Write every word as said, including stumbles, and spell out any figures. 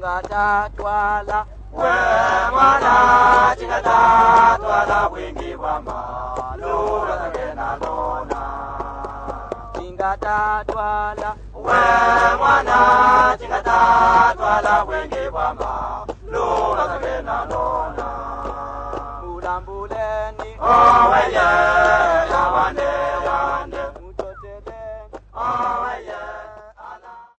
Tingatatwala we mwana tingatatwala wingi wa malura zagena lona. Tingatatwala we mwana tingatatwala wingi wa malura zagena lona. Bulambuleni oh yeah.